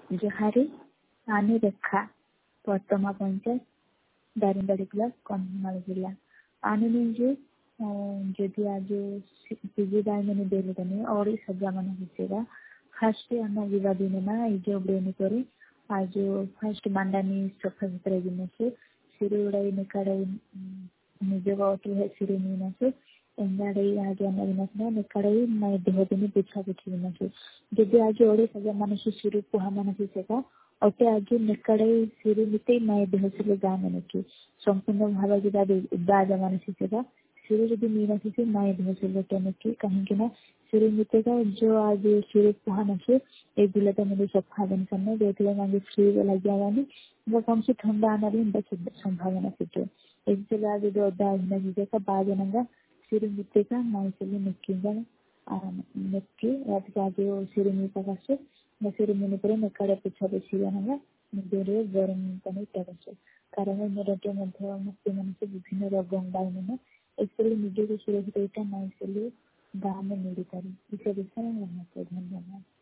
Johari आनी Rekha Patma panchayat Daringbadi block Kandhamal जिला आनी जो जदि आज पीजी दायमनी देने और सजा मन हिसेगा फास्ट आम जीवा दिन ना इजो ब्रेनी करे आज फास्ट मांडानी सफा सुतरा दिन से सिरी उड़ाई निकाड़ाई निजोग अटू सिरी नीना से एंगाड़ी आज अन्न निकाड़ाई मैं देह दिन पिछा पिछी दिन से जदि आज ओडी सजा मन से सिरी पुहा मन हिसेगा अटे आज निकाड़ाई सिरी मिते मैं देह से गाँ मन की संपूर्ण भाव जीवा बाजा मन हिसेगा सिरी जदि मीना से मैं देह से लोटने की कहीं सिरी मितेगा जो आज सिरी पुहा नसे एक बिलता मुझे सफा दिन करने जो मांगे फ्री लग जावानी कम से ठंडा आना भी संभावना सीटे एक जिला आज जो अद्दा आजना का बाजनंगा सिरी मितेगा मैं चलिए निक्कीगा निक्की आज सिरी मीता का सिरी मीन पर निकाड़े पिछा पिछीगा निजे गरम पानी तक कारण निरटे मुक्ति मन से विभिन्न रोग डायन एक्चुअली निजे को सुरक्षित मैं गाँव में मिल पारी इसे विषय में धन्यवाद।